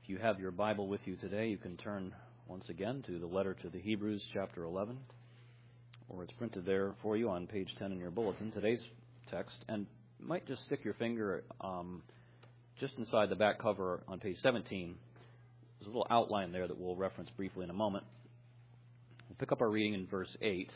If you have your Bible with you today, you can turn once again to the letter to the Hebrews, chapter 11, or it's printed there for you on page 10 in your bulletin, today's text. And you might just stick your finger just inside the back cover on page 17. There's a little outline there that we'll reference briefly in a moment. We'll pick up our reading in verse 8.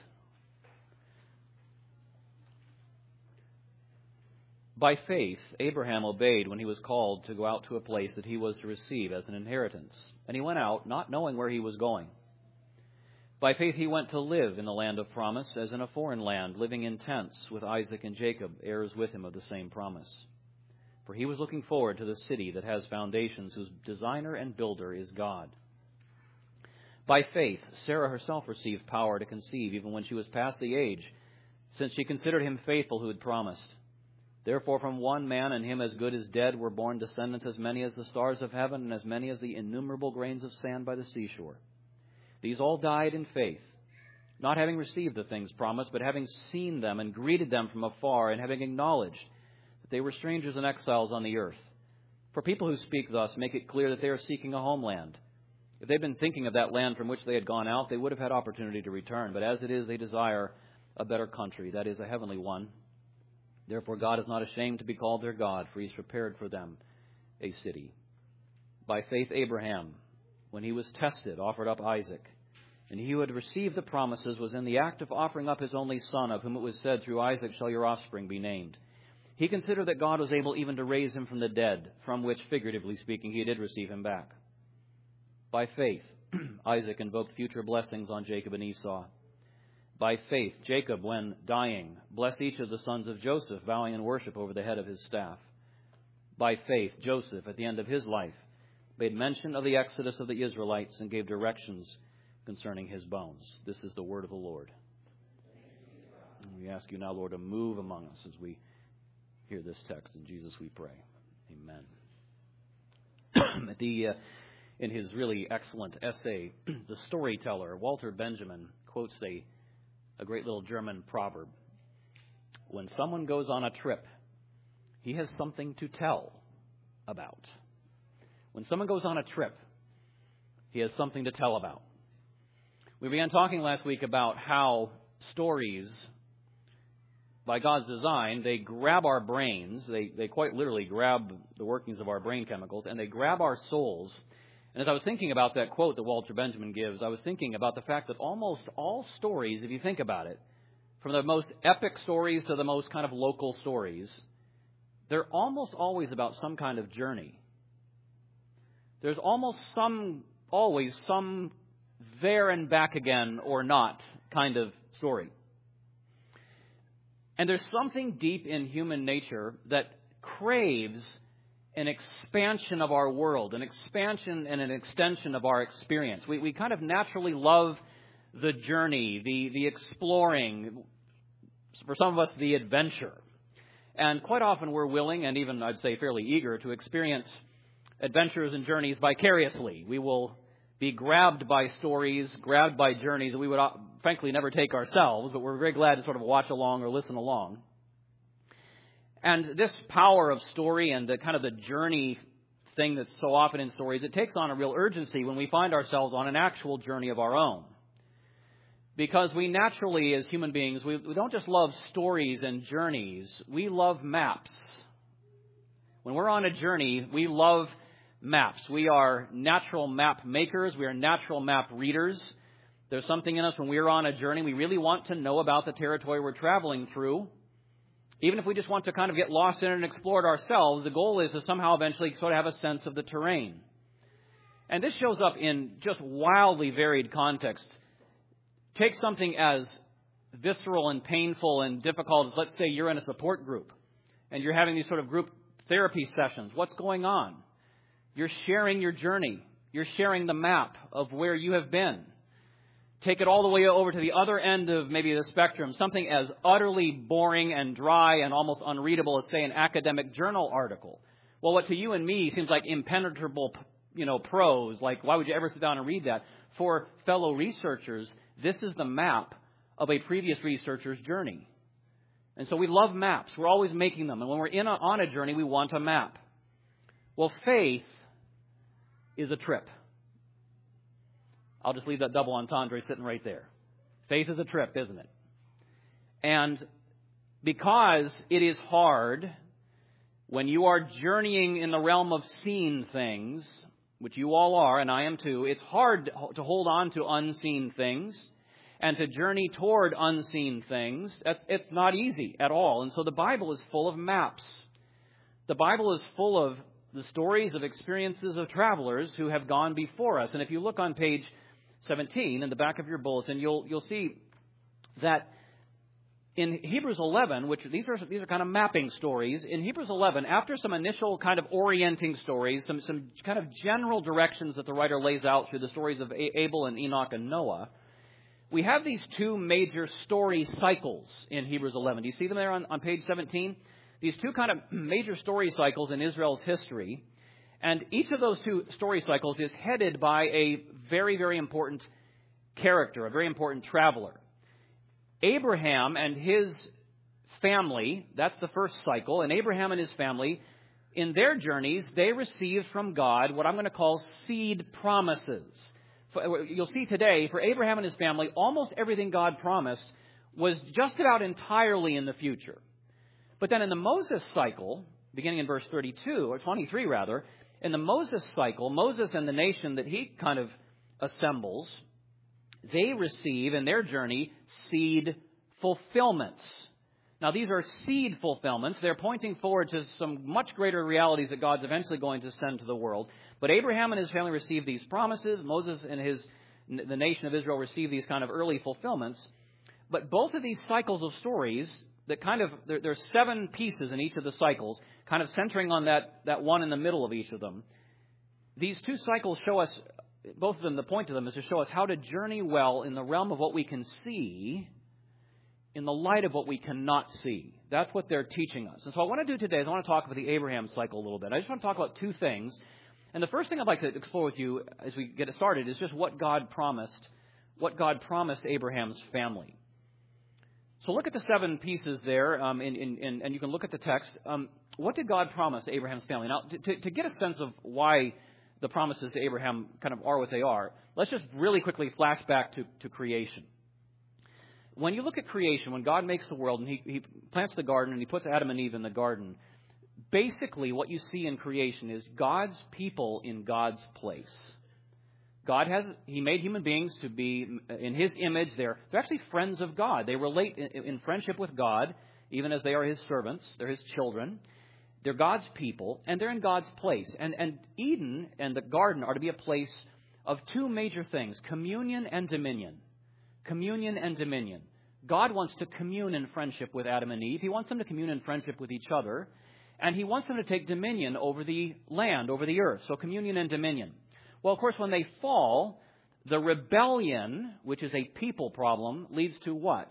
By faith, Abraham obeyed when he was called to go out to a place that he was to receive as an inheritance. And he went out, not knowing where he was going. By faith, he went to live in the land of promise, as in a foreign land, living in tents with Isaac and Jacob, heirs with him of the same promise. For he was looking forward to the city that has foundations, whose designer and builder is God. By faith, Sarah herself received power to conceive, even when she was past the age, since she considered him faithful who had promised. Therefore, from one man, and him as good as dead, were born descendants as many as the stars of heaven, and as many as the innumerable grains of sand by the seashore. These all died in faith, not having received the things promised, but having seen them and greeted them from afar, and having acknowledged that they were strangers and exiles on the earth. For people who speak thus make it clear that they are seeking a homeland. If they'd been thinking of that land from which they had gone out, they would have had opportunity to return. But as it is, they desire a better country, that is, a heavenly one. Therefore, God is not ashamed to be called their God, for he has prepared for them a city. By faith, Abraham, when he was tested, offered up Isaac. And he who had received the promises was in the act of offering up his only son, of whom it was said, through Isaac shall your offspring be named. He considered that God was able even to raise him from the dead, from which, figuratively speaking, he did receive him back. By faith, Isaac invoked future blessings on Jacob and Esau. By faith, Jacob, when dying, blessed each of the sons of Joseph, vowing in worship over the head of his staff. By faith, Joseph, at the end of his life, made mention of the exodus of the Israelites and gave directions concerning his bones. This is the word of the Lord. And we ask you now, Lord, to move among us as we hear this text. In Jesus we pray. Amen. In his really excellent essay, The Storyteller, Walter Benjamin quotes a great little German proverb. When someone goes on a trip, he has something to tell about. When someone goes on a trip, he has something to tell about. We began talking last week about how stories, by God's design, they grab our brains. They quite literally grab the workings of our brain chemicals, and they grab our souls. And as I was thinking about that quote that Walter Benjamin gives, I was thinking about the fact that almost all stories, if you think about it, from the most epic stories to the most kind of local stories, they're almost always about some kind of journey. There's always some there and back again or not kind of story. And there's something deep in human nature that craves an expansion of our world, an expansion and an extension of our experience. We kind of naturally love the journey, the exploring, for some of us, the adventure. And quite often we're willing, and even I'd say fairly eager, to experience adventures and journeys vicariously. We will be grabbed by stories, grabbed by journeys that we would frankly never take ourselves, but we're very glad to sort of watch along or listen along. And this power of story and the kind of the journey thing that's so often in stories, it takes on a real urgency when we find ourselves on an actual journey of our own. Because we naturally, as human beings, we don't just love stories and journeys, we love maps. When we're on a journey, we love maps. We are natural map makers. We are natural map readers. There's something in us when we're on a journey, we really want to know about the territory we're traveling through. Even if we just want to kind of get lost in it and explore it ourselves, the goal is to somehow eventually sort of have a sense of the terrain. And this shows up in just wildly varied contexts. Take something as visceral and painful and difficult as, let's say, you're in a support group and you're having these sort of group therapy sessions. What's going on? You're sharing your journey. You're sharing the map of where you have been. Take it all the way over to the other end of maybe the spectrum, something as utterly boring and dry and almost unreadable as, say, an academic journal article. Well, what to you and me seems like impenetrable, prose, like why would you ever sit down and read that? For fellow researchers, this is the map of a previous researcher's journey. And so we love maps. We're always making them. And when we're on a journey, we want a map. Well, faith is a trip. I'll just leave that double entendre sitting right there. Faith is a trip, isn't it? And because it is hard when you are journeying in the realm of seen things, which you all are, and I am too, it's hard to hold on to unseen things and to journey toward unseen things. It's not easy at all. And so the Bible is full of maps. The Bible is full of the stories of experiences of travelers who have gone before us. And if you look on page 17 in the back of your bulletin, you'll see that in Hebrews 11, which these are kind of mapping stories, in Hebrews 11, after some initial kind of orienting stories, some kind of general directions that the writer lays out through the stories of Abel and Enoch and Noah, we have these two major story cycles in Hebrews 11. Do you see them there on page 17? These two kind of major story cycles in Israel's history. And each of those two story cycles is headed by a very, very important character, a very important traveler. Abraham and his family, that's the first cycle, and Abraham and his family, in their journeys, they received from God what I'm going to call seed promises. You'll see today, for Abraham and his family, almost everything God promised was just about entirely in the future. But then in the Moses cycle, beginning in verse 32, or 23 rather, in the Moses cycle, Moses and the nation that he kind of assembles, they receive in their journey seed fulfillments. Now, these are seed fulfillments. They're pointing forward to some much greater realities that God's eventually going to send to the world. But Abraham and his family received these promises. Moses and the nation of Israel received these kind of early fulfillments. But both of these cycles of stories, that kind of there's 7 pieces in each of the cycles, kind of centering on that one in the middle of each of them. These two cycles show us, both of them, the point of them is to show us how to journey well in the realm of what we can see in the light of what we cannot see. That's what they're teaching us. And so what I want to do today is I want to talk about the Abraham cycle a little bit. I just want to talk about 2 things. And the first thing I'd like to explore with you as we get it started is just what God promised Abraham's family. So look at the 7 pieces there, and you can look at the text. What did God promise Abraham's family? Now, to get a sense of why the promises to Abraham kind of are what they are, let's just really quickly flash back to creation. When you look at creation, when God makes the world and he plants the garden and he puts Adam and Eve in the garden, basically what you see in creation is God's people in God's place. He made human beings to be in His image. They're actually friends of God. They relate in friendship with God, even as they are His servants. They're His children. They're God's people, and they're in God's place. And Eden and the garden are to be a place of 2 major things, communion and dominion. Communion and dominion. God wants to commune in friendship with Adam and Eve. He wants them to commune in friendship with each other. And He wants them to take dominion over the land, over the earth. So communion and dominion. Well, of course, when they fall, the rebellion, which is a people problem, leads to what?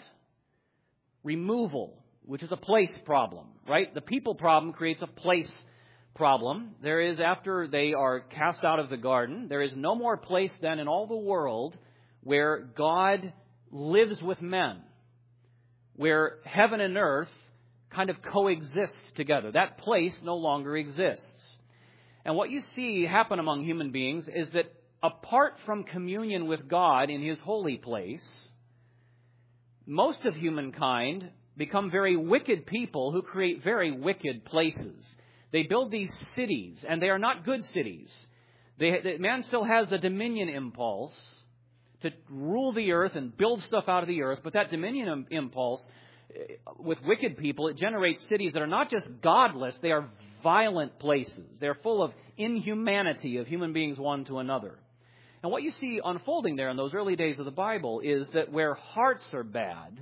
Removal, which is a place problem, right? The people problem creates a place problem. There is, after they are cast out of the garden, there is no more place then in all the world where God lives with men, where heaven and earth kind of coexist together. That place no longer exists. And what you see happen among human beings is that apart from communion with God in His holy place, most of humankind become very wicked people who create very wicked places. They build these cities, and they are not good cities. Man still has the dominion impulse to rule the earth and build stuff out of the earth, but that dominion impulse with wicked people, it generates cities that are not just godless, they are violent places. They're full of inhumanity of human beings one to another. And what you see unfolding there in those early days of the Bible is that where hearts are bad,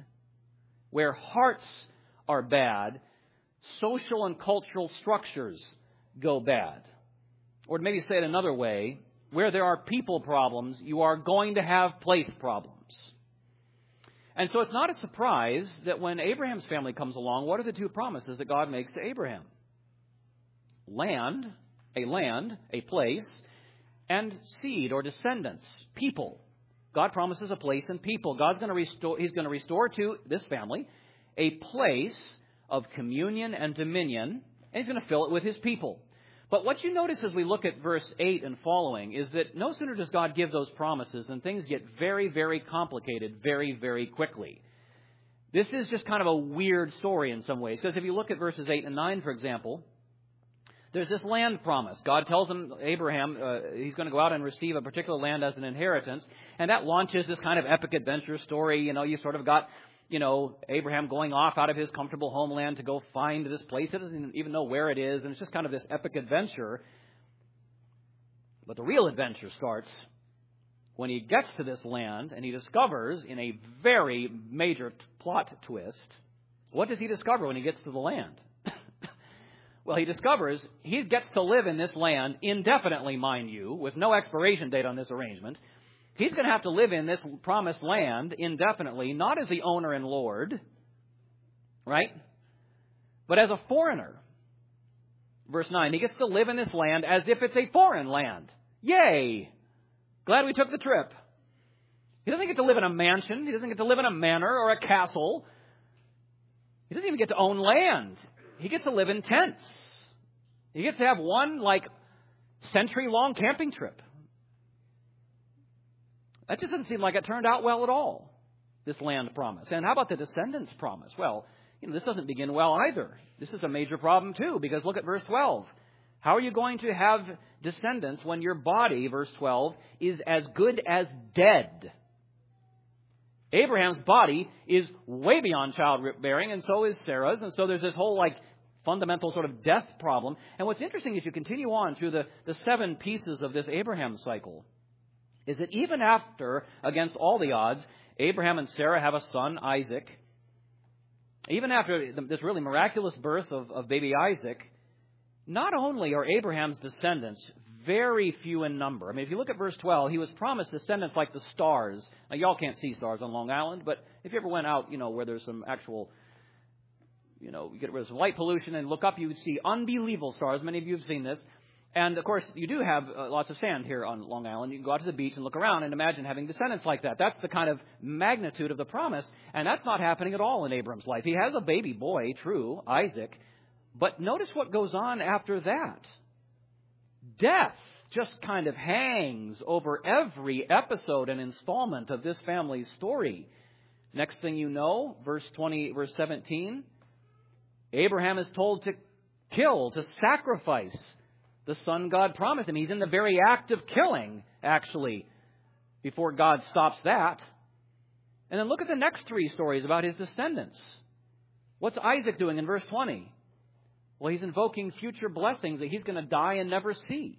social and cultural structures go bad. Or to maybe say it another way, where there are people problems, you are going to have place problems. And so it's not a surprise that when Abraham's family comes along, what are the 2 promises that God makes to Abraham? Land, a place, and seed or descendants, people. God promises a place and people. He's going to restore to this family a place of communion and dominion, and He's going to fill it with His people. But what you notice as we look at verse 8 and following is that no sooner does God give those promises than things get very, very complicated very, very quickly. This is just kind of a weird story in some ways, because if you look at verses 8 and 9, for example, there's this land promise. God tells Abraham he's going to go out and receive a particular land as an inheritance, and that launches this kind of epic adventure story. You sort of got, Abraham going off out of his comfortable homeland to go find this place. He doesn't even know where it is, and it's just kind of this epic adventure. But the real adventure starts when he gets to this land and he discovers, in a very major plot twist, what does he discover when he gets to the land? Well, he discovers he gets to live in this land indefinitely, mind you, with no expiration date on this arrangement. He's going to have to live in this promised land indefinitely, not as the owner and lord, right? But as a foreigner. Verse 9, he gets to live in this land as if it's a foreign land. Yay! Glad we took the trip. He doesn't get to live in a mansion. He doesn't get to live in a manor or a castle. He doesn't even get to own land. He gets to live in tents. He gets to have one, century-long camping trip. That just doesn't seem like it turned out well at all, this land promise. And how about the descendants promise? Well, this doesn't begin well either. This is a major problem too, because look at verse 12. How are you going to have descendants when your body, verse 12, is as good as dead? Abraham's body is way beyond childbearing, and so is Sarah's. And so there's this whole, fundamental sort of death problem. And what's interesting is you continue on through the 7 pieces of this Abraham cycle, is that even after, against all the odds, Abraham and Sarah have a son, Isaac, even after this really miraculous birth of baby Isaac, not only are Abraham's descendants very few in number. I mean, if you look at verse 12, he was promised descendants like the stars. Now, y'all can't see stars on Long Island, but if you ever went out, where there's some actual, you get rid of some light pollution and look up, you would see unbelievable stars. Many of you have seen this. And, of course, you do have lots of sand here on Long Island. You can go out to the beach and look around and imagine having descendants like that. That's the kind of magnitude of the promise, and that's not happening at all in Abram's life. He has a baby boy, true, Isaac, but notice what goes on after that. Death just kind of hangs over every episode and installment of this family's story. Next thing you know, verse 17, Abraham is told to kill, to sacrifice the son God promised him. He's in the very act of killing, actually, before God stops that. And then look at the next 3 stories about his descendants. What's Isaac doing in verse 20? Well, he's invoking future blessings that he's going to die and never see.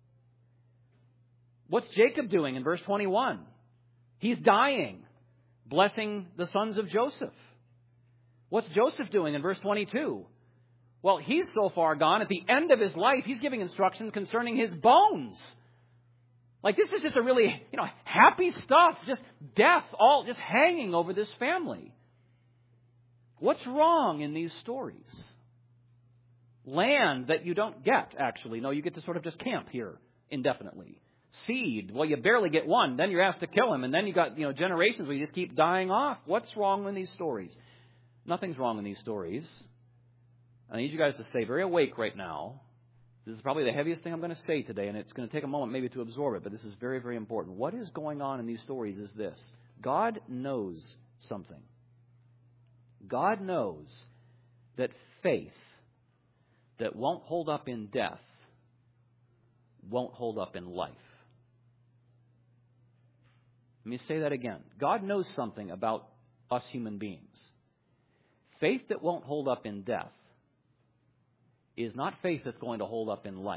What's Jacob doing in verse 21? He's dying, blessing the sons of Joseph. What's Joseph doing in verse 22? Well, he's so far gone, at the end of his life, he's giving instruction concerning his bones. This is just a really, happy stuff, just death, all just hanging over this family. What's wrong in these stories? Land that you don't get, actually. No, you get to sort of just camp here indefinitely. Seed, well, you barely get one. Then you're asked to kill him. And then you got, generations where you just keep dying off. What's wrong in these stories? Nothing's wrong in these stories. I need you guys to stay very awake right now. This is probably the heaviest thing I'm going to say today, and it's going to take a moment maybe to absorb it, but this is very, very important. What is going on in these stories is this. God knows something. God knows that faith that won't hold up in death won't hold up in life. Let me say that again. God knows something about us human beings. Faith that won't hold up in death is not faith that's going to hold up in life.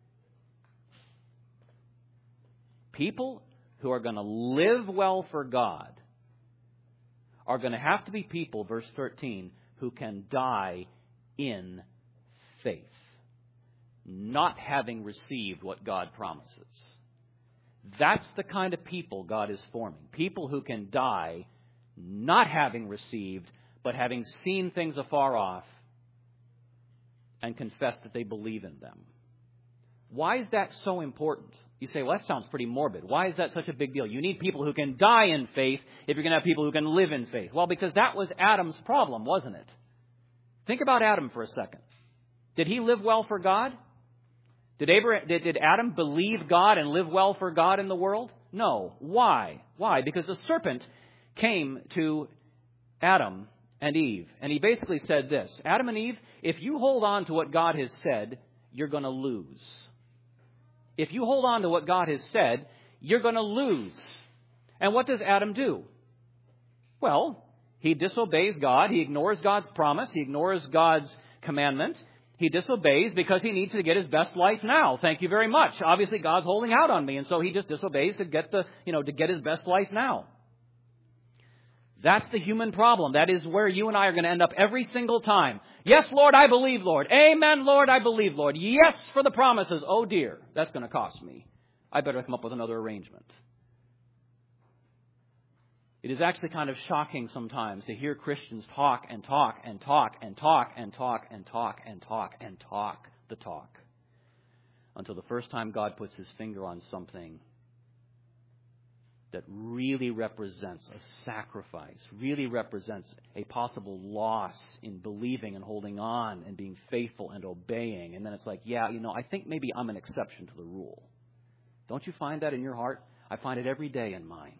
People who are going to live well for God are going to have to be people, verse 13, who can die in faith, not having received what God promises. That's the kind of people God is forming. People who can die not having received, but having seen things afar off and confess that they believe in them. Why is that so important? You say, well, that sounds pretty morbid. Why is that such a big deal? You need people who can die in faith if you're going to have people who can live in faith. Well, because that was Adam's problem, wasn't it? Think about Adam for a second. Did he live well for God? Did Adam believe God and live well for God in the world? No. Why? Why? Because the serpent came to Adam and Eve, and he basically said this: Adam and Eve, if you hold on to what God has said, you're going to lose. If you hold on to what God has said, you're going to lose. And what does Adam do? Well, he disobeys God. He ignores God's promise. He ignores God's commandment. He disobeys because he needs to get his best life now. Thank you very much. Obviously, God's holding out on me, and so he just disobeys to get his best life now. That's the human problem. That is where you and I are going to end up every single time. Yes, Lord, I believe, Lord. Amen, Lord, I believe, Lord. Yes, for the promises. Oh, dear, that's going to cost me. I better come up with another arrangement. It is actually kind of shocking sometimes to hear Christians talk and talk and talk and talk and talk and talk and talk and talk the talk until the first time God puts his finger on something that really represents a sacrifice, really represents a possible loss in believing and holding on and being faithful and obeying. And then it's like, yeah, I think maybe I'm an exception to the rule. Don't you find that in your heart? I find it every day in mine.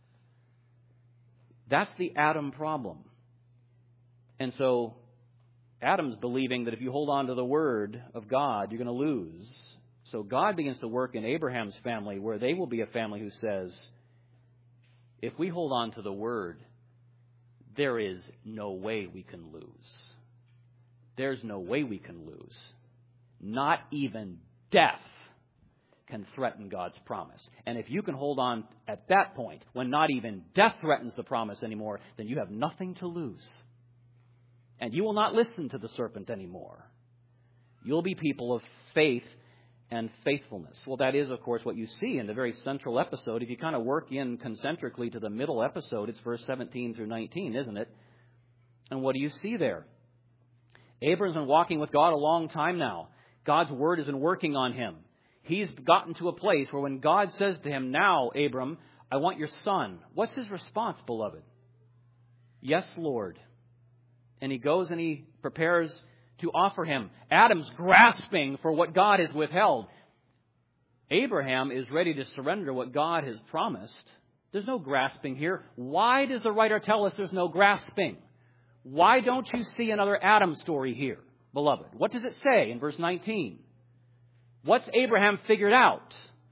That's the Adam problem. And so Adam's believing that if you hold on to the word of God, you're going to lose. So God begins to work in Abraham's family, where they will be a family who says, if we hold on to the word, there is no way we can lose. There's no way we can lose. Not even death can threaten God's promise. And if you can hold on at that point, when not even death threatens the promise anymore, then you have nothing to lose. And you will not listen to the serpent anymore. You'll be people of faith and faithfulness. Well, that is, of course, what you see in the very central episode. If you kind of work in concentrically to the middle episode, it's verse 17 through 19, isn't it? And what do you see there? Abram's been walking with God a long time now. God's word has been working on him. He's gotten to a place where when God says to him, now, Abram, I want your son. What's his response, beloved? Yes, Lord. And he goes and he prepares to offer him. Adam's grasping for what God has withheld. Abraham is ready to surrender what God has promised. There's no grasping here. Why does the writer tell us there's no grasping? Why don't you see another Adam story here, beloved? What does it say in verse 19? What's Abraham figured out?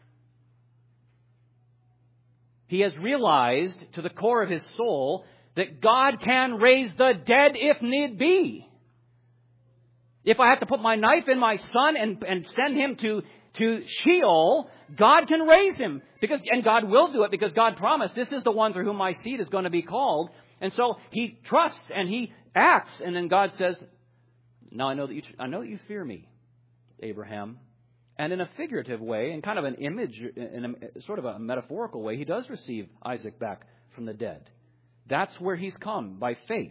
He has realized to the core of his soul that God can raise the dead if need be. If I have to put my knife in my son and send him to Sheol, God can raise him. And God will do it because God promised, this is the one through whom my seed is going to be called. And so he trusts and he acts. And then God says, now I know that you fear me, Abraham. And in a figurative way, in kind of an image, in a sort of a metaphorical way, he does receive Isaac back from the dead. That's where he's come, by faith.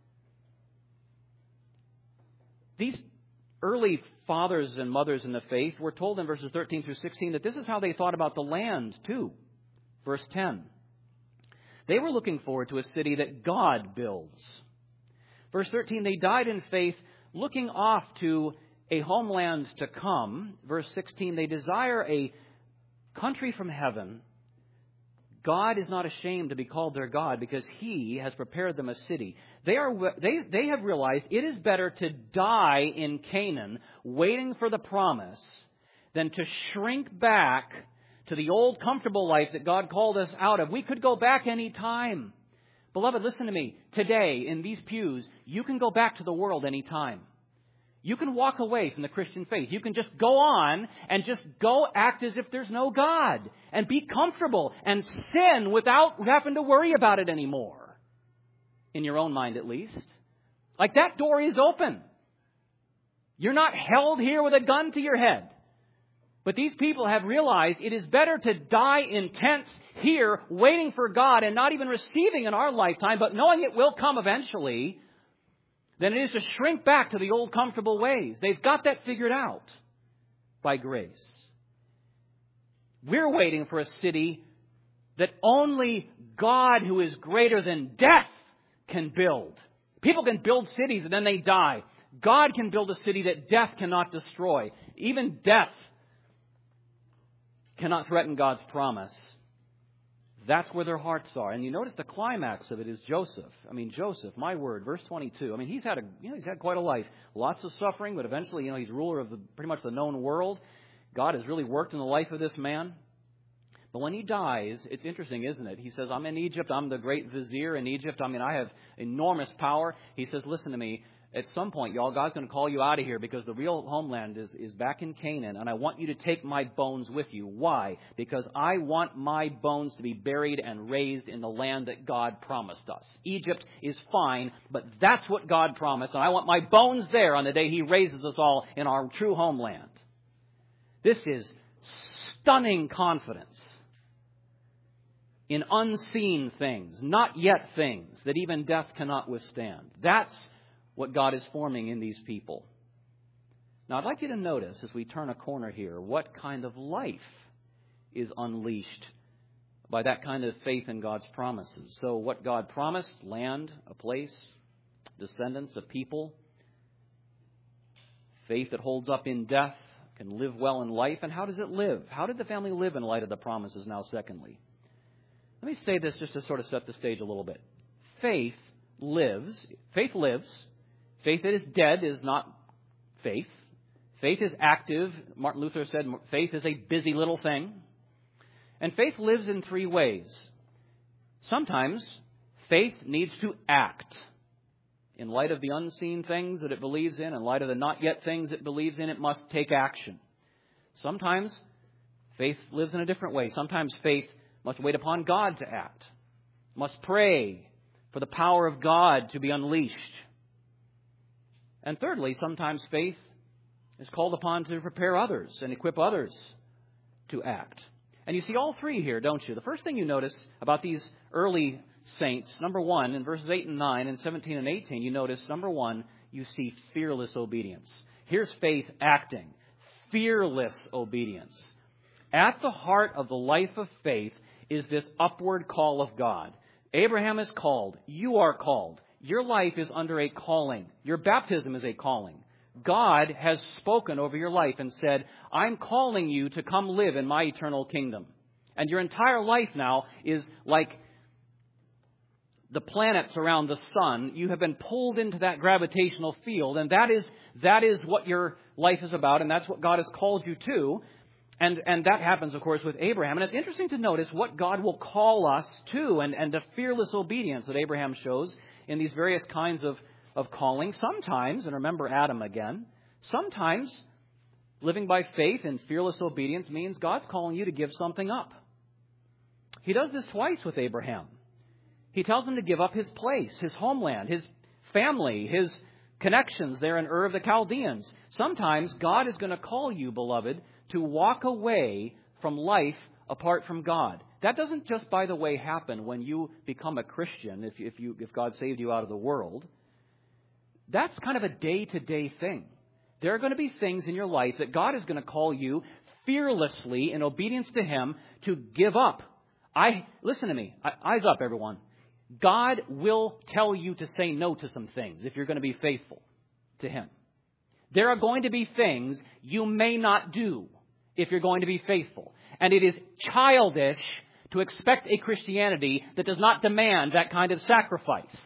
These early fathers and mothers in the faith were told in verses 13 through 16 that this is how they thought about the land too. Verse 10. They were looking forward to a city that God builds. Verse 13, they died in faith, looking off to a homeland to come. Verse 16, they desire a country from heaven. God is not ashamed to be called their God because he has prepared them a city. They have realized it is better to die in Canaan waiting for the promise than to shrink back to the old comfortable life that God called us out of. We could go back any time. Beloved, listen to me. Today, in these pews, you can go back to the world any time. You can walk away from the Christian faith. You can just go on and just go act as if there's no God and be comfortable and sin without having to worry about it anymore. In your own mind, at least. Like that door is open. You're not held here with a gun to your head. But these people have realized it is better to die in tents here waiting for God and not even receiving in our lifetime, but knowing it will come eventually, than it is to shrink back to the old comfortable ways. They've got that figured out by grace. We're waiting for a city that only God, who is greater than death, can build. People can build cities and then they die. God can build a city that death cannot destroy. Even death cannot threaten God's promise, that's where their hearts are. And you notice the climax of it is Joseph. I mean, Joseph, my word, verse 22. I mean, he's had quite a life. Lots of suffering, but eventually, he's ruler of pretty much the known world. God has really worked in the life of this man. But when he dies, it's interesting, isn't it? He says, I'm in Egypt. I'm the great vizier in Egypt. I mean, I have enormous power. He says, listen to me. At some point, y'all, God's going to call you out of here because the real homeland is back in Canaan, and I want you to take my bones with you. Why? Because I want my bones to be buried and raised in the land that God promised us. Egypt is fine, but that's what God promised, and I want my bones there on the day He raises us all in our true homeland. This is stunning confidence in unseen things, not yet things that even death cannot withstand. That's what God is forming in these people. Now, I'd like you to notice, as we turn a corner here, what kind of life is unleashed by that kind of faith in God's promises. So what God promised, land, a place, descendants, a people, faith that holds up in death, can live well in life. And how does it live? How did the family live in light of the promises now, secondly? Let me say this just to sort of set the stage a little bit. Faith lives. Faith lives. Faith that is dead is not faith. Faith is active. Martin Luther said faith is a busy little thing. And faith lives in three ways. Sometimes faith needs to act. In light of the unseen things that it believes in light of the not yet things it believes in, it must take action. Sometimes faith lives in a different way. Sometimes faith must wait upon God to act. Must pray for the power of God to be unleashed. And thirdly, sometimes faith is called upon to prepare others and equip others to act. And you see all three here, don't you? The first thing you notice about these early saints, number one, in verses 8 and 9 and 17 and 18, you notice, number one, you see fearless obedience. Here's faith acting. Fearless obedience. At the heart of the life of faith is this upward call of God. Abraham is called. You are called. Your life is under a calling. Your baptism is a calling. God has spoken over your life and said, I'm calling you to come live in my eternal kingdom. And your entire life now is like the planets around the sun. You have been pulled into that gravitational field, and that is what your life is about, and that's what God has called you to. And that happens, of course, with Abraham. And it's interesting to notice what God will call us to and the fearless obedience that Abraham shows in these various kinds of calling. Sometimes, and remember Adam again, sometimes living by faith and fearless obedience means God's calling you to give something up. He does this twice with Abraham. He tells him to give up his place, his homeland, his family, his connections there in Ur of the Chaldeans. Sometimes God is going to call you, beloved, to walk away from life apart from God. That doesn't just, by the way, happen when you become a Christian, if God saved you out of the world. That's kind of a day-to-day thing. There are going to be things in your life that God is going to call you fearlessly in obedience to Him to give up. Listen to me. Eyes up, everyone. God will tell you to say no to some things if you're going to be faithful to Him. There are going to be things you may not do if you're going to be faithful. And it is childish to expect a Christianity that does not demand that kind of sacrifice.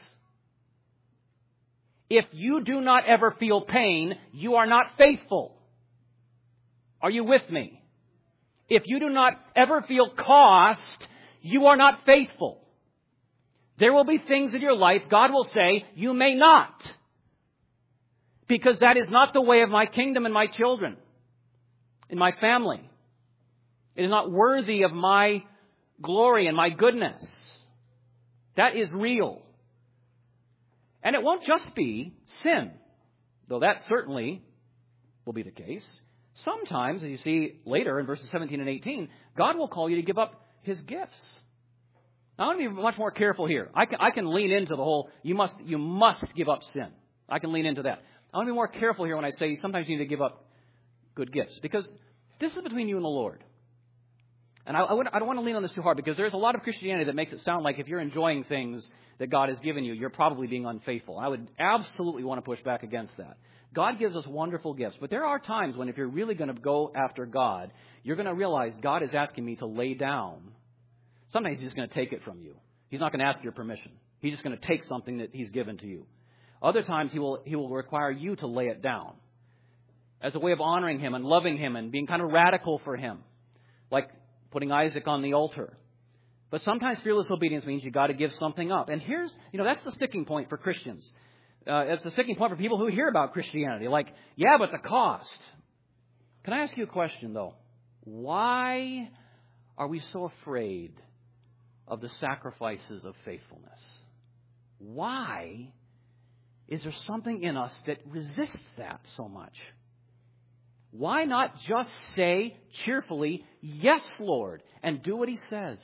If you do not ever feel pain, you are not faithful. Are you with me? If you do not ever feel cost, you are not faithful. There will be things in your life God will say, you may not. Because that is not the way of my kingdom and my children, in my family. It is not worthy of my glory and my goodness. That is real. And it won't just be sin, though that certainly will be the case. Sometimes, as you see later in verses 17 and 18, God will call you to give up His gifts. Now, I want to be much more careful here. I can lean into the whole, you must give up sin. I can lean into that. I want to be more careful here when I say sometimes you need to give up good gifts. Because this is between you and the Lord. And I don't want to lean on this too hard, because there's a lot of Christianity that makes it sound like if you're enjoying things that God has given you, you're probably being unfaithful. I would absolutely want to push back against that. God gives us wonderful gifts, but there are times when if you're really going to go after God, you're going to realize God is asking me to lay down. Sometimes He's just going to take it from you. He's not going to ask your permission. He's just going to take something that He's given to you. Other times He will require you to lay it down as a way of honoring Him and loving Him and being kind of radical for Him, like putting Isaac on the altar. But sometimes fearless obedience means you got to give something up. And here's, that's the sticking point for Christians. It's the sticking point for people who hear about Christianity. Like, yeah, but the cost. Can I ask you a question, though? Why are we so afraid of the sacrifices of faithfulness? Why is there something in us that resists that so much? Why not just say cheerfully, yes, Lord, and do what He says?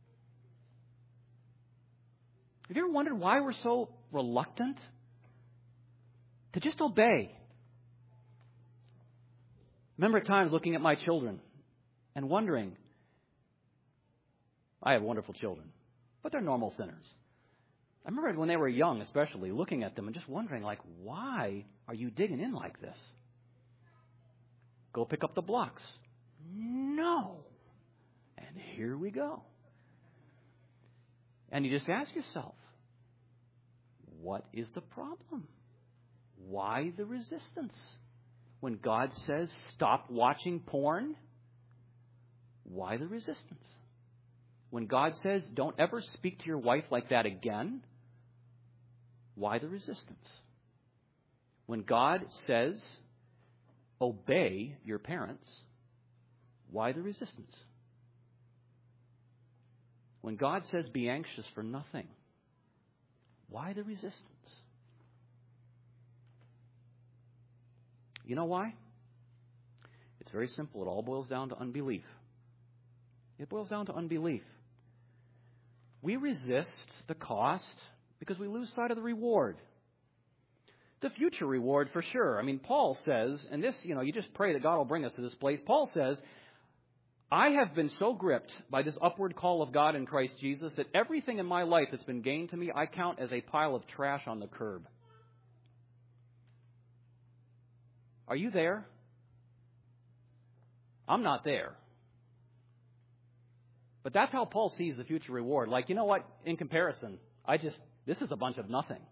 Have you ever wondered why we're so reluctant to just obey? Remember at times looking at my children and wondering, I have wonderful children, but they're normal sinners. I remember when they were young, especially, looking at them and just wondering, like, why are you digging in like this? Go pick up the blocks. No. And here we go. And you just ask yourself, what is the problem? Why the resistance? When God says, stop watching porn, why the resistance? When God says, don't ever speak to your wife like that again, why the resistance? When God says, obey your parents, why the resistance? When God says, be anxious for nothing, why the resistance? You know why? It's very simple. It all boils down to unbelief. It boils down to unbelief. We resist the cost because we lose sight of the reward. The future reward, for sure. I mean, Paul says, and this, you just pray that God will bring us to this place. Paul says, I have been so gripped by this upward call of God in Christ Jesus that everything in my life that's been gained to me, I count as a pile of trash on the curb. Are you there? I'm not there. But that's how Paul sees the future reward. Like, you know what? In comparison, this is a bunch of nothing.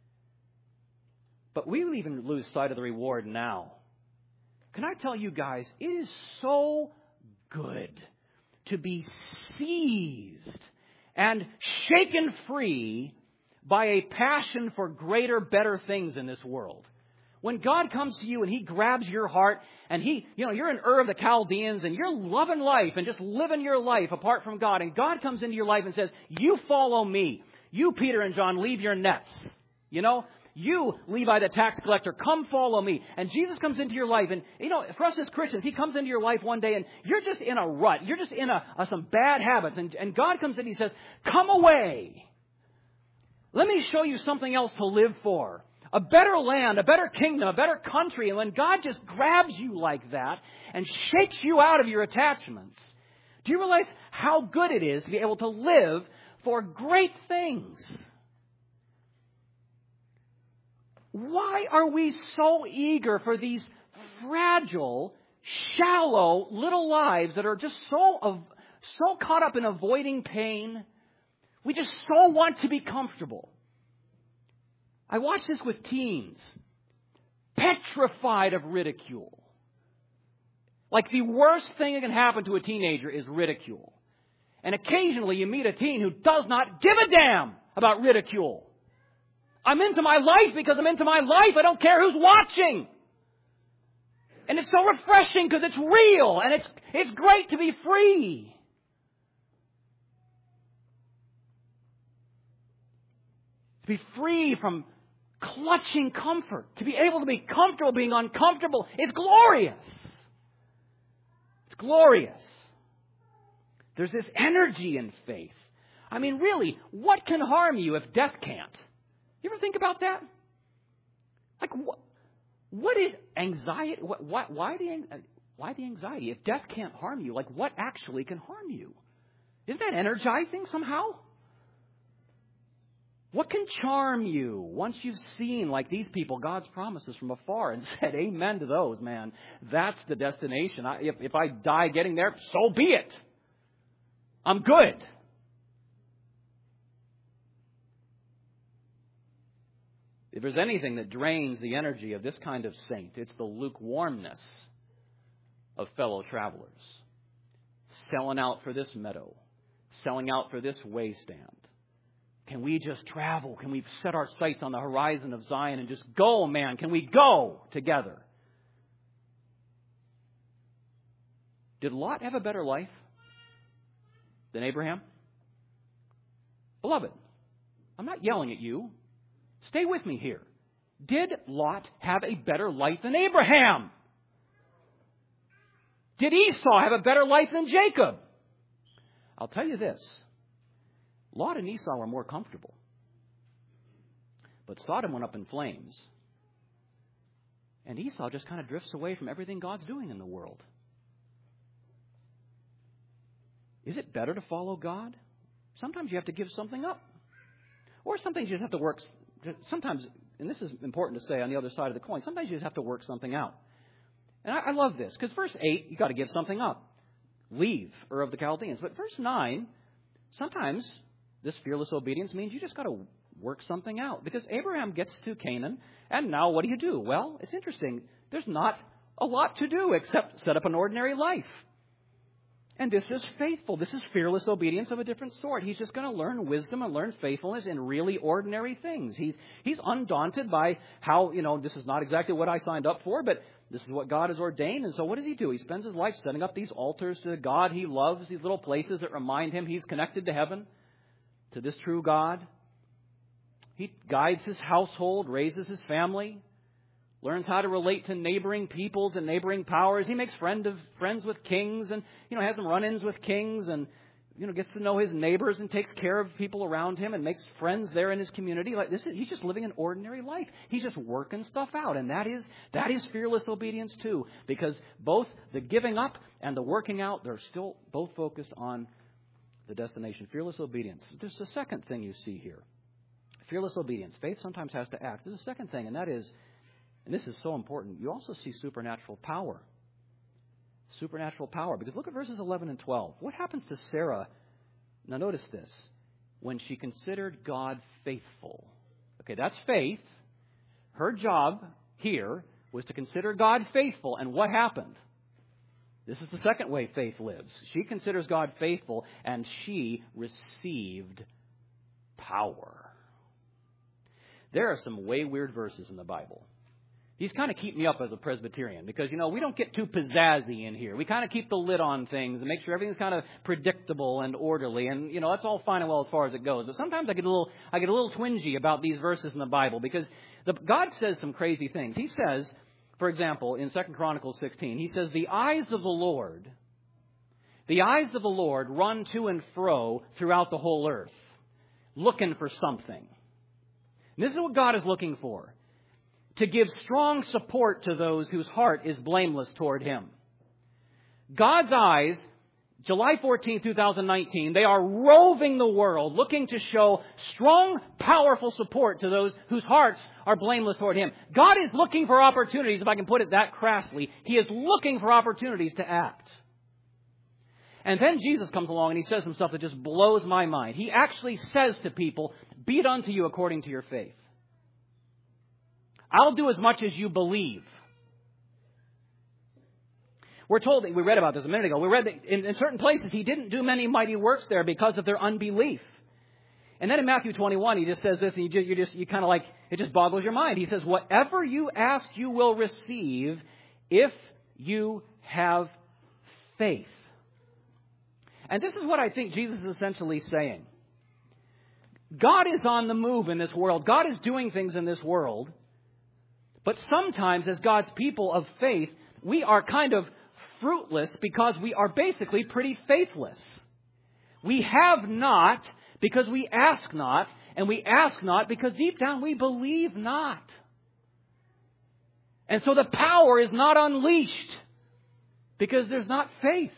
But we will even lose sight of the reward now. Can I tell you guys, it is so good to be seized and shaken free by a passion for greater, better things in this world. When God comes to you and He grabs your heart and you're in Ur of the Chaldeans and you're loving life and just living your life apart from God, and God comes into your life and says, you follow me. You, Peter and John, leave your nets. You, Levi the tax collector, come follow me. And Jesus comes into your life. And, for us as Christians, He comes into your life one day and you're just in a rut. You're just in some bad habits. And God comes in and He says, come away. Let me show you something else to live for. A better land, a better kingdom, a better country. And when God just grabs you like that and shakes you out of your attachments, do you realize how good it is to be able to live for great things? Why are we so eager for these fragile, shallow little lives that are just so caught up in avoiding pain? We just so want to be comfortable. I watch this with teens, petrified of ridicule. Like the worst thing that can happen to a teenager is ridicule. And occasionally you meet a teen who does not give a damn about ridicule. I'm into my life because I'm into my life. I don't care who's watching. And it's so refreshing because it's real and it's great to be free. To be free from clutching comfort. To be able to be comfortable being uncomfortable is glorious. It's glorious. There's this energy in faith. I mean, really, what can harm you if death can't? You ever think about that? Like, what is anxiety? Why the anxiety? If death can't harm you, like what actually can harm you? Isn't that energizing somehow? What can charm you once you've seen, like these people, God's promises from afar and said amen to those, man? That's the destination. If I die getting there, so be it. I'm good. If there's anything that drains the energy of this kind of saint, it's the lukewarmness of fellow travelers. Selling out for this meadow. Selling out for this waystand. Can we just travel? Can we set our sights on the horizon of Zion and just go, man? Can we go together? Did Lot have a better life than Abraham? Beloved, I'm not yelling at you. Stay with me here. Did Lot have a better life than Abraham? Did Esau have a better life than Jacob? I'll tell you this. Lot and Esau were more comfortable. But Sodom went up in flames. And Esau just kind of drifts away from everything God's doing in the world. Is it better to follow God? Sometimes you have to give something up. Or sometimes you just have to work. Sometimes, and this is important to say on the other side of the coin, sometimes you just have to work something out. And I love this, because verse 8, you got to give something up. Leave Ur of the Chaldeans. But verse 9, sometimes this fearless obedience means you just got to work something out. Because Abraham gets to Canaan, and now what do? Well, it's interesting. There's not a lot to do except set up an ordinary life. And this is faithful. This is fearless obedience of a different sort. He's just going to learn wisdom and learn faithfulness in really ordinary things. He's undaunted by how, this is not exactly what I signed up for, but this is what God has ordained. And so what does he do? He spends his life setting up these altars to the God he loves, these little places that remind him he's connected to heaven, to this true God. He guides his household, raises his family, learns how to relate to neighboring peoples and neighboring powers. He makes friends with kings and, has some run-ins with kings and, gets to know his neighbors and takes care of people around him and makes friends there in his community. He's just living an ordinary life. He's just working stuff out. And that is fearless obedience too, because both the giving up and the working out, they're still both focused on the destination. Fearless obedience. There's a second thing you see here. Fearless obedience. Faith sometimes has to act. There's a second thing, and that is, and this is so important, you also see supernatural power. Supernatural power. Because look at verses 11 and 12. What happens to Sarah? Now notice this. When she considered God faithful. Okay, that's faith. Her job here was to consider God faithful. And what happened? This is the second way faith lives. She considers God faithful, and she received power. There are some way weird verses in the Bible. These kind of keep me up as a Presbyterian because, we don't get too pizzazzy in here. We kind of keep the lid on things and make sure everything's kind of predictable and orderly. And, that's all fine and well as far as it goes. But sometimes I get a little twingy about these verses in the Bible because God says some crazy things. He says, for example, in 2 Chronicles 16, he says, the eyes of the Lord run to and fro throughout the whole earth, looking for something. And this is what God is looking for. To give strong support to those whose heart is blameless toward Him. God's eyes, July 14, 2019, they are roving the world looking to show strong, powerful support to those whose hearts are blameless toward Him. God is looking for opportunities, if I can put it that crassly. He is looking for opportunities to act. And then Jesus comes along and He says some stuff that just blows my mind. He actually says to people, be it unto you according to your faith. I'll do as much as you believe. We're told, we read about this a minute ago, we read that in certain places He didn't do many mighty works there because of their unbelief. And then in Matthew 21, He just says this, and you kind of like, it just boggles your mind. He says, whatever you ask, you will receive if you have faith. And this is what I think Jesus is essentially saying. God is on the move in this world. God is doing things in this world. But sometimes as God's people of faith, we are kind of fruitless because we are basically pretty faithless. We have not because we ask not, and we ask not because deep down we believe not. And so the power is not unleashed. Because there's not faith.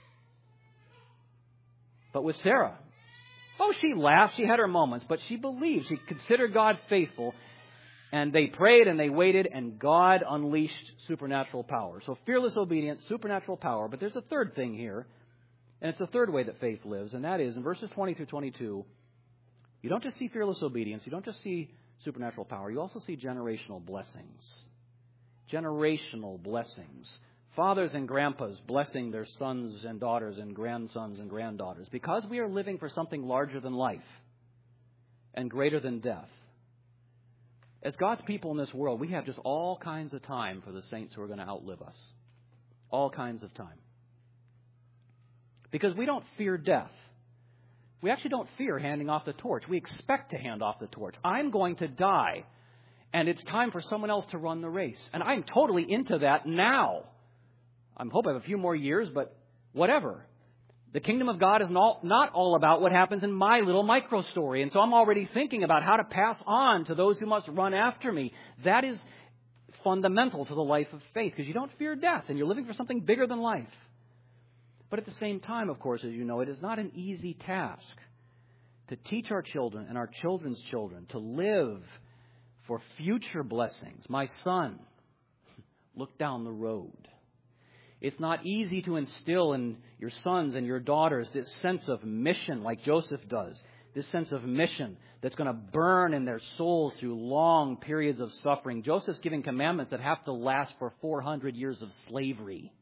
But with Sarah, she laughed, she had her moments, but she believed, she considered God faithful, and they prayed and they waited, and God unleashed supernatural power. So fearless obedience, supernatural power, but there's a third thing here, and it's the third way that faith lives, and that is in verses 20 through 22, you don't just see fearless obedience, you don't just see supernatural power, you also see generational blessings. Generational blessings. Fathers and grandpas blessing their sons and daughters and grandsons and granddaughters. Because we are living for something larger than life and greater than death. As God's people in this world, we have just all kinds of time for the saints who are going to outlive us. All kinds of time. Because we don't fear death. We actually don't fear handing off the torch. We expect to hand off the torch. I'm going to die, and it's time for someone else to run the race. And I'm totally into that now. I hope I have a few more years, but whatever. The kingdom of God is not all about what happens in my little micro story. And so I'm already thinking about how to pass on to those who must run after me. That is fundamental to the life of faith, because you don't fear death and you're living for something bigger than life. But at the same time, of course, as you know, it is not an easy task to teach our children and our children's children to live for future blessings. My son, look down the road. It's not easy to instill in your sons and your daughters this sense of mission like Joseph does. This sense of mission that's going to burn in their souls through long periods of suffering. Joseph's giving commandments that have to last for 400 years of slavery.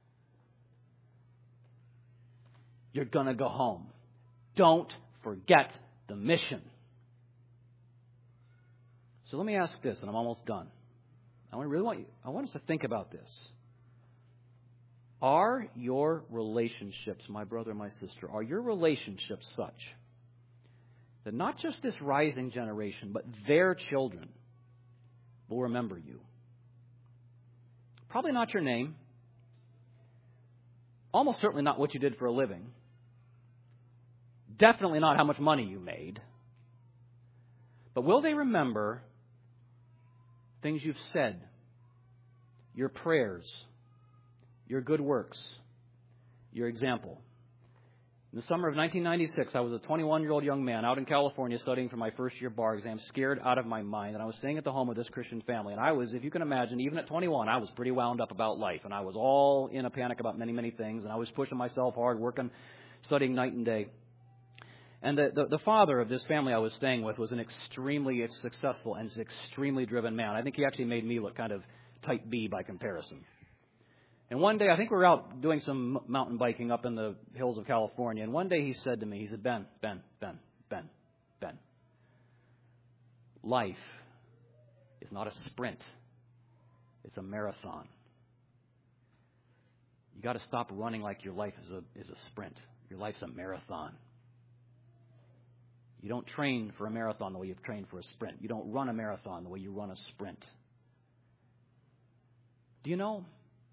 You're going to go home. Don't forget the mission. So let me ask this, and I'm almost done. I want us to think about this. Are your relationships, my brother, my sister, are your relationships such that not just this rising generation, but their children will remember you? Probably not your name. Almost certainly not what you did for a living. Definitely not how much money you made. But will they remember things you've said, your prayers, your good works, your example? In the summer of 1996, I was a 21-year-old young man out in California studying for my first year bar exam, scared out of my mind. And I was staying at the home of this Christian family. And I was, if you can imagine, even at 21, I was pretty wound up about life. And I was all in a panic about many, many things. And I was pushing myself hard, working, studying night and day. And the father of this family I was staying with was an extremely successful and extremely driven man. I think he actually made me look kind of type B by comparison. And one day, I think we were out doing some mountain biking up in the hills of California. And one day he said to me, he said, Ben, life is not a sprint. It's a marathon. You got to stop running like your life is a sprint. Your life's a marathon. You don't train for a marathon the way you've trained for a sprint. You don't run a marathon the way you run a sprint. Do you know,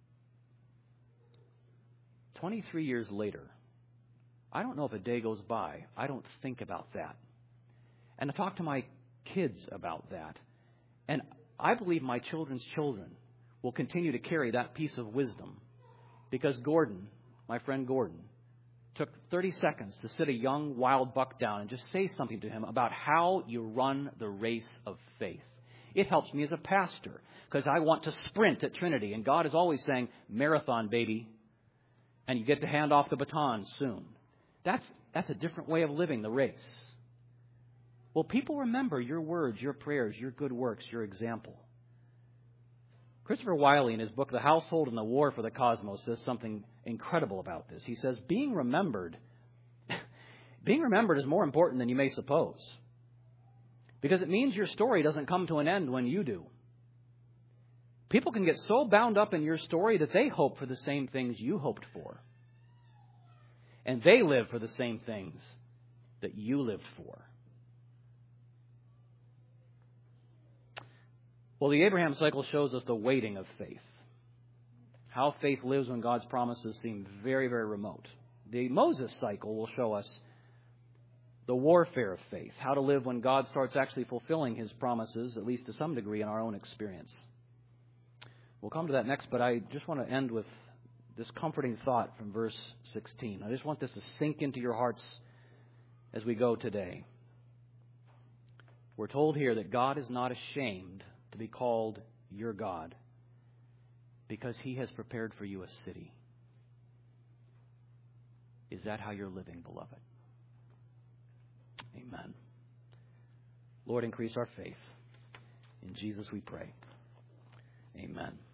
23 years later, I don't know if a day goes by, I don't think about that. And I talk to my kids about that. And I believe my children's children will continue to carry that piece of wisdom. Because Gordon, my friend Gordon, took 30 seconds to sit a young wild buck down and just say something to him about how you run the race of faith. It helps me as a pastor because I want to sprint at Trinity. And God is always saying, marathon, baby. And you get to hand off the baton soon. That's a different way of living the race. Well, people remember your words, your prayers, your good works, your example. Christopher Wiley, in his book, The Household and the War for the Cosmos, says something incredible about this. He says, being remembered is more important than you may suppose. Because it means your story doesn't come to an end when you do. People can get so bound up in your story that they hope for the same things you hoped for. And they live for the same things that you lived for. Well, the Abraham cycle shows us the waiting of faith. How faith lives when God's promises seem very, very remote. The Moses cycle will show us the warfare of faith. How to live when God starts actually fulfilling his promises, at least to some degree in our own experience. We'll come to that next, but I just want to end with this comforting thought from verse 16. I just want this to sink into your hearts as we go today. We're told here that God is not ashamed to be called your God because He has prepared for you a city. Is that how you're living, beloved? Amen. Lord, increase our faith. In Jesus we pray. Amen.